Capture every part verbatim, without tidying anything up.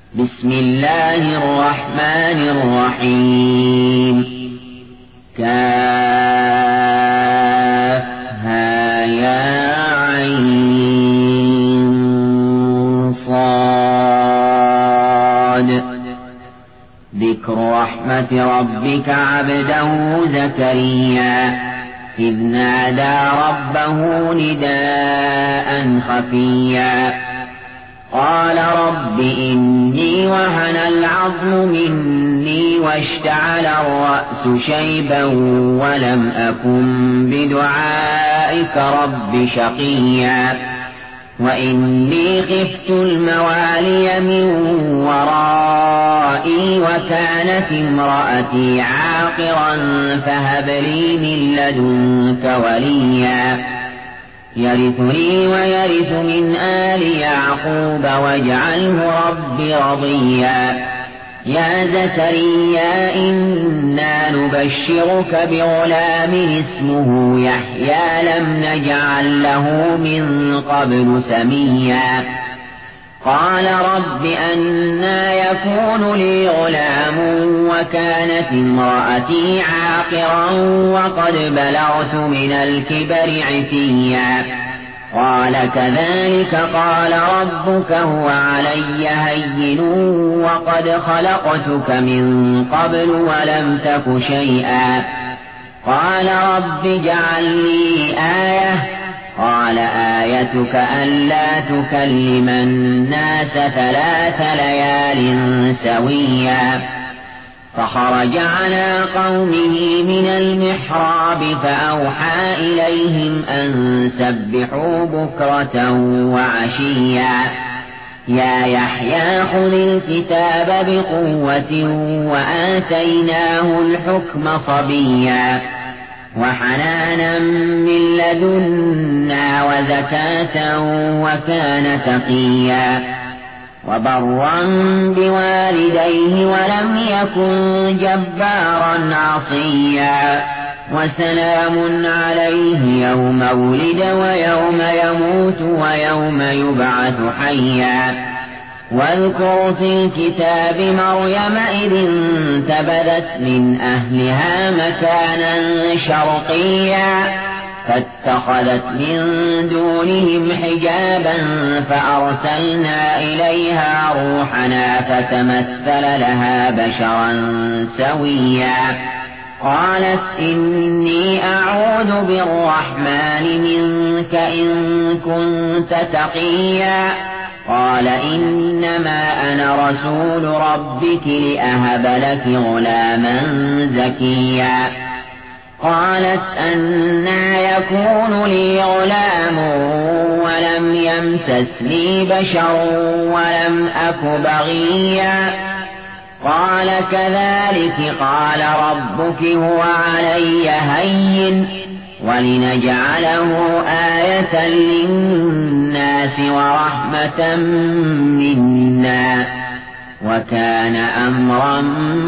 بسم الله الرحمن الرحيم كافها يا عين صاد ذكر رحمة ربك عبده زكريا إذ نادى ربه نداء خفيا قال رب إني وهن العظم مني واشتعل الرأس شيبا ولم أكن بدعائك رب شقيا وإني خفت الموالي من ورائي وكانت امرأتي عاقرا فهب لي من لدنك وليا يرثني ويرث من آل يعقوب واجعله رب رضيا يا زكريا إنا نبشرك بغلام اسمه يحيى لم نجعل له من قبل سميا قال رب أنى يكون لي غلام وكانت امرأتي عاقرا وقد بلغت من الكبر عتيا قال كذلك قال ربك هو علي هين وقد خلقتك من قبل ولم تك شيئا قال رب اجعل لي آية قال آيتك ألا تكلم الناس ثلاث ليال سويا فخرج على قومه من المحراب فأوحى إليهم أن سبحوا بكرة وعشيا يا يحيى خذ الكتاب بقوة وآتيناه الحكم صبيا وحنانا من لدنا وزكاة وكان تقيا وبرا بوالديه ولم يكن جبارا عصيا وسلام عليه يوم ولد ويوم يموت ويوم يبعث حيا واذكر في الكتاب مريم إذ انتبذت من أهلها مكانا شرقيا فاتخذت من دونهم حجابا فأرسلنا إليها روحنا فتمثل لها بشرا سويا قالت إني أعوذ بالرحمن منك إن كنت تقيا قال إنما أنا رسول ربك لأهب لك غلاما زكيا قالت أنى يكون لي غلام ولم يمسسني بشر ولم أك بغيا قال كذلك قال ربك هو علي هين ولنجعله آية للناس ورحمة منا وكان أمرا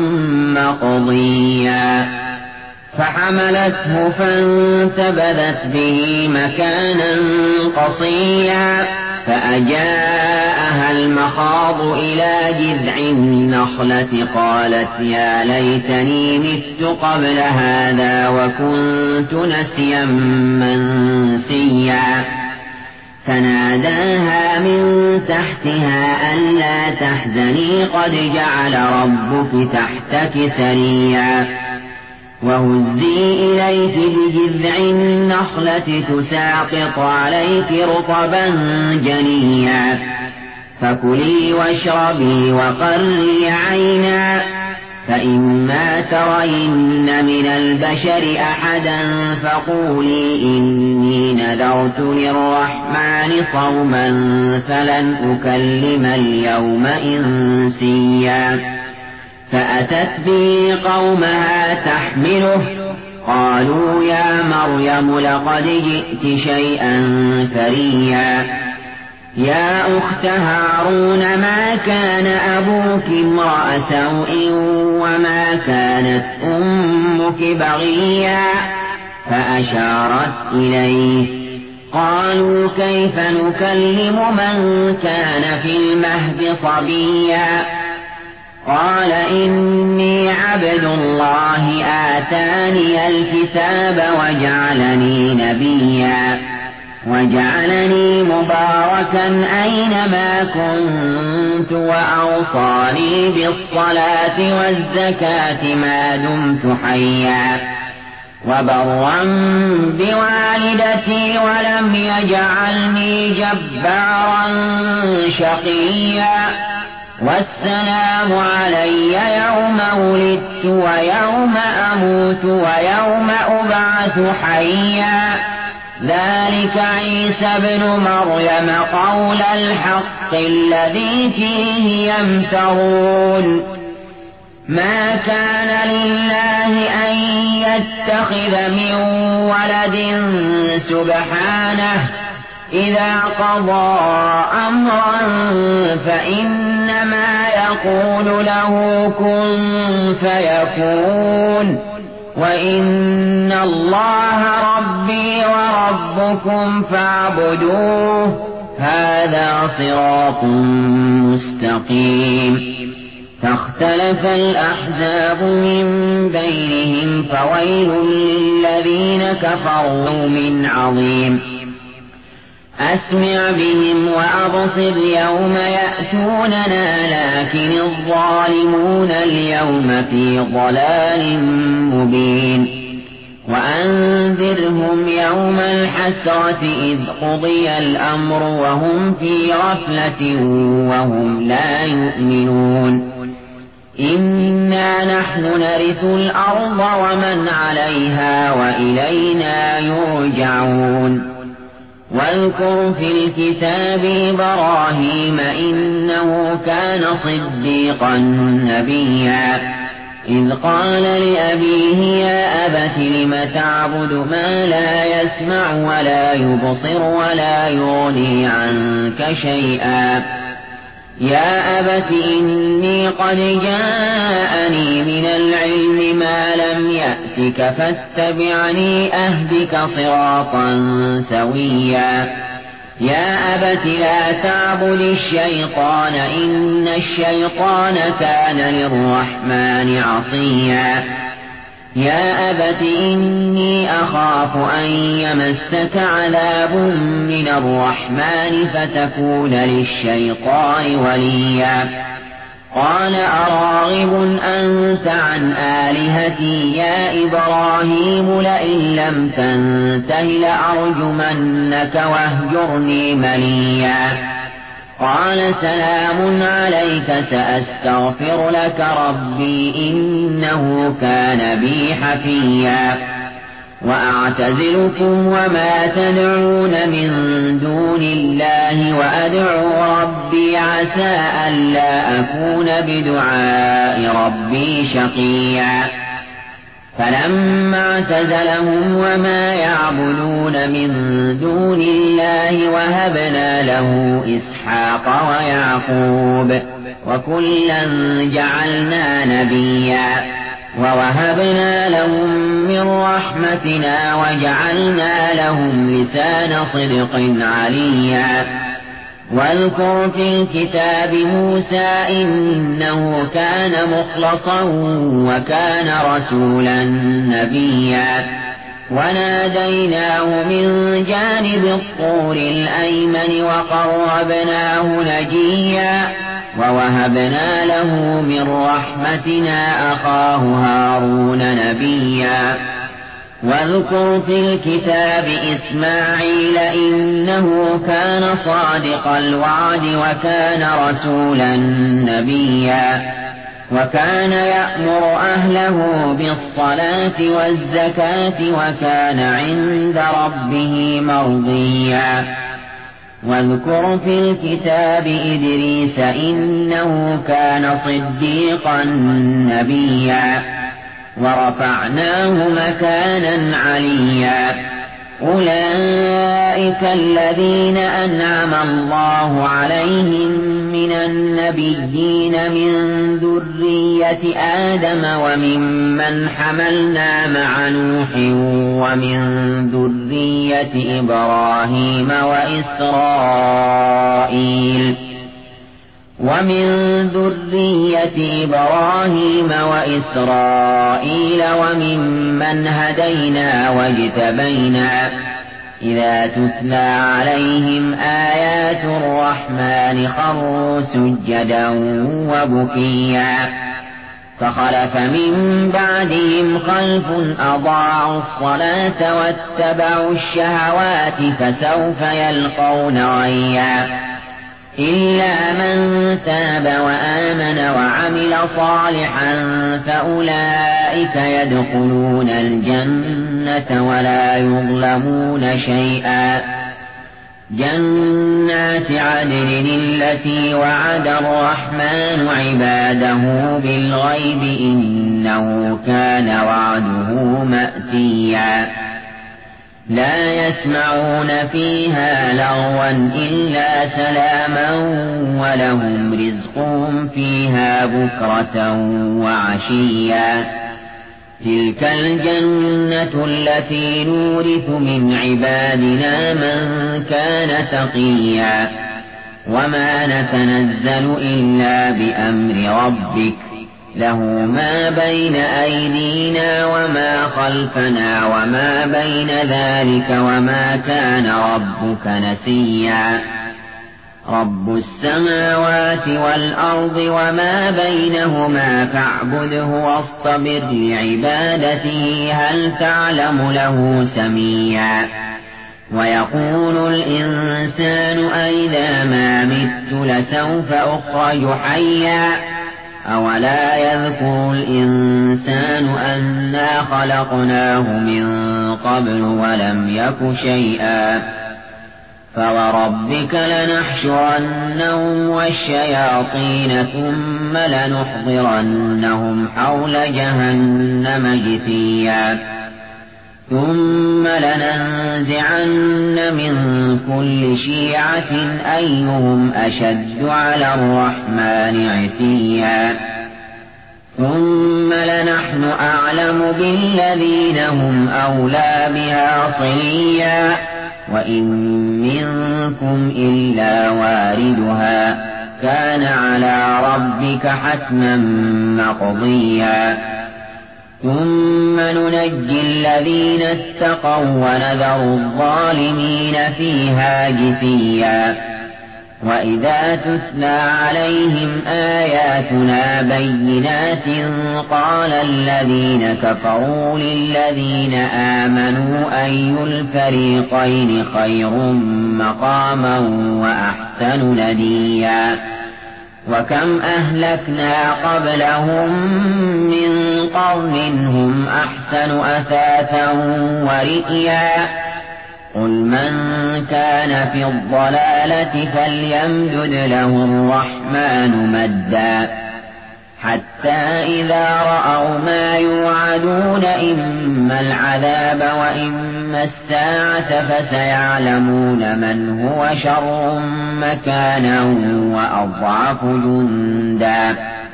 مقضيا فحملته فانتبذت به مكانا قصيا فأجاءها المخاض إلى جذع النخلة قالت يا ليتني مت قبل هذا وكنت نسيا منسيا فناداها من تحتها ألا تحزني قد جعل ربك تحتك سريا وهزي إليك بجذع النخلة تساقط عليك رطبا جنيا فكلي واشربي وقري عينا فإما ترين من البشر أحدا فقولي إني نذرت للرحمن صوما فلن أكلم اليوم إنسيا فأتت به قومها تحمله قالوا يا مريم لقد جئت شيئا فريا يا أخت هارون ما كان أبوك امرأ سوء وما كانت أمك بغيا فأشارت إليه قالوا كيف نكلم من كان في المهد صبيا قال إني عبد الله آتاني الكتاب وجعلني نبيا وجعلني مباركا أينما كنت وأوصاني بالصلاة والزكاة ما دمت حيا وبرا بوالدتي ولم يجعلني جبارا شقيا والسلام علي يوم ولدت ويوم أموت ويوم أبعث حيا ذلك عيسى ابن مريم قول الحق الذي فيه يمترون ما كان لله أن يتخذ من ولد سبحانه إذا قضى أمرا فإنما يقول له كن فيكون وإن الله ربي وربكم فاعبدوه هذا صراط مستقيم فاختلف الأحزاب من بينهم فويل للذين كفروا من عظيم أسمع بهم وأبصر يوم يأتوننا لكن الظالمون اليوم في ضلال مبين وأنذرهم يوم الحسرة إذ قضي الأمر وهم في غفلة وهم لا يؤمنون إنا نحن نرث الأرض ومن عليها وإلينا يرجعون واذكر في الكتاب إبراهيم إنه كان صديقا نبيا إذ قال لأبيه يا أبت لم تعبد ما لا يسمع ولا يبصر ولا يغني عنك شيئا يا أبت إني قد جاءني من العلم ما لم يأتك فاتبعني أهدك صراطا سويا يا أبت لا تعبد الشيطان إن الشيطان كان للرحمن عصيا يا أبت إني أخاف أن يمسك عذاب من الرحمن فتكون للشيطان وليا قال أراغب أنت عن آلهتي يا إبراهيم لئن لم تنته لأرجمنك واهجرني مليا قال سلام عليك سأستغفر لك ربي إنه كان بي حفيا وأعتزلكم وما تدعون من دون الله وأدعو ربي عسى ألا أكون بدعاء ربي شقيا فلما اعتزلهم وما يعبدون من دون الله وهبنا له إسحاق ويعقوب وكلا جعلنا نبيا ووهبنا لهم من رحمتنا وجعلنا لهم لسان صدق عليا واذكر في الكتاب موسى إنه كان مخلصا وكان رسولا نبيا وناديناه من جانب الطور الأيمن وقربناه نجيا ووهبنا له من رحمتنا أخاه هارون نبيا واذكر في الكتاب إسماعيل إنه كان صادق الوعد وكان رسولا نبيا وكان يأمر أهله بالصلاة والزكاة وكان عند ربه مرضيا واذكر في الكتاب إدريس إنه كان صديقا نبيا ورفعناه مكانا عليا أولئك الذين أنعم الله عليهم من النبيين من ذرية آدم وممن حملنا مع نوح ومن ذرية إبراهيم وإسرائيل ومن ذرية إبراهيم وإسرائيل وممن هدينا واجتبينا إذا تتلى عليهم آيات الرحمن خروا سجدا وبكيا فخلف من بعدهم خلف أضاعوا الصلاة واتبعوا الشهوات فسوف يلقون غيا إلا من تاب وآمن وعمل صالحا فأولئك يدخلون الجنة ولا يظلمون شيئا جنات عدن التي وعد الرحمن عباده بالغيب إنه كان وعده مأتيا لا يسمعون فيها لغوا إلا سلاما ولهم رزقهم فيها بكرة وعشيا تلك الجنة التي نورث من عبادنا من كان تقيا وما نتنزل إلا بأمر ربك له ما بين أيدينا وما خلفنا وما بين ذلك وما كان ربك نسيا رب السماوات والأرض وما بينهما فاعبده واصطبر لعبادته هل تعلم له سميا ويقول الإنسان أئذا ما مت لسوف أخرج حيا أولا يذكر الإنسان أنا خلقناه من قبل ولم يك شيئا فوربك لنحشرنهم والشياطين ثم لنحضرنهم حول جهنم جثيا ثم لننزعن من كل شيعة أيهم أشد على الرحمن عتيا ثم لنحن أعلم بالذين هم أولى بها صليا وإن منكم إلا واردها كان على ربك حتما مقضيا ثم ننجي الذين اتقوا ونذر الظالمين فيها جثيا وإذا تتلى عليهم آياتنا بينات قال الذين كفروا للذين آمنوا أي الفريقين خير مقاما وأحسن نديا وكم أهلكنا قبلهم من قرن هم أحسن أثاثا ورئيا قل من كان في الضلالة فليمدد له الرحمن مدا حتى إذا رأوا ما يوعدون إما العذاب وإما الساعة فسيعلمون من هو شر مكانا وأضعف جندا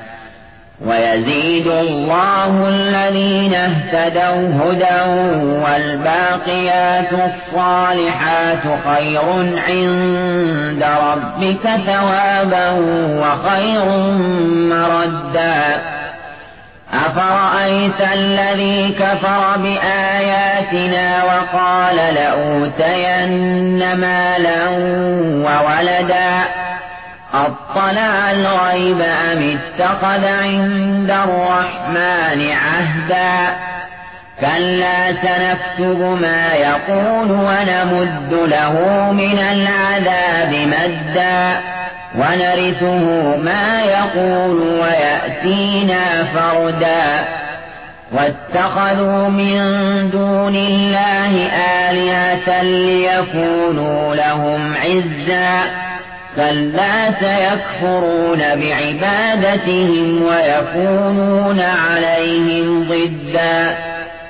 ويزيد الله الذين اهتدوا هدى والباقيات الصالحات خير عند ربك ثوابا وخير مردا أفرأيت الذي كفر بآياتنا وقال لأوتين مالا وولدا أطلع الغيب أم اتخذ عند الرحمن عهدا كلا سنكتب ما يقول ونمد له من العذاب مدا ونرثه ما يقول ويأتينا فردا واتخذوا من دون الله آلهة ليكونوا لهم عزا كلا سيكفرون بعبادتهم ويكونون عليهم ضدا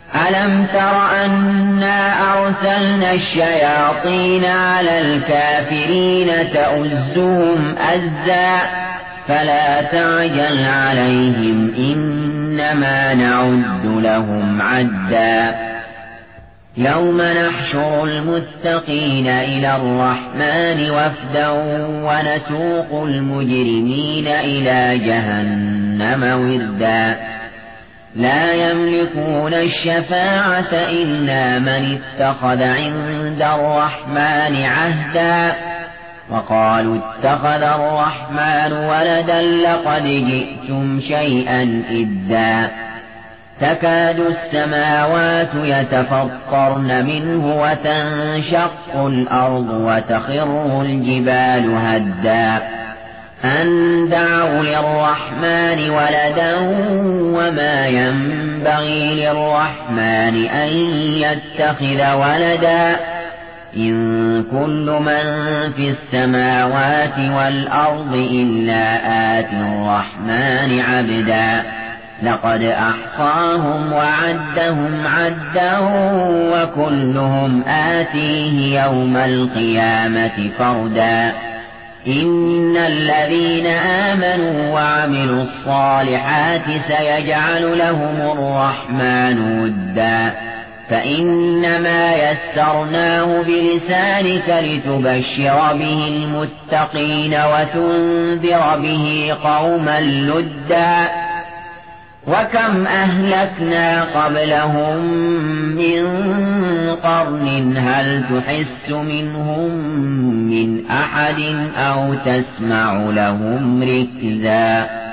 ألم تر أنا أرسلنا الشياطين على الكافرين تؤزهم أزا فلا تعجل عليهم إنما نعد لهم عدا يوم نحشر المتقين إلى الرحمن وفدا ونسوق المجرمين إلى جهنم وردا لا يملكون الشفاعة إلا من اتخذ عند الرحمن عهدا وقالوا اتخذ الرحمن ولدا لقد جئتم شيئا إدا تكاد السماوات يتفطرن منه وتنشق الأرض وتخر الجبال هدا أن دعوا للرحمن ولدا وما ينبغي للرحمن أن يتخذ ولدا إن كل من في السماوات والأرض إلا آتي الرحمن عبدا لقد أحصاهم وعدهم عدا وكلهم آتيه يوم القيامة فردا إن الذين آمنوا وعملوا الصالحات سيجعل لهم الرحمن ودا فإنما يسرناه بلسانك لتبشر به المتقين وتنذر به قوما لدا وكم أهلكنا قبلهم من قرن هل تحس منهم من أحد أو تسمع لهم ركزا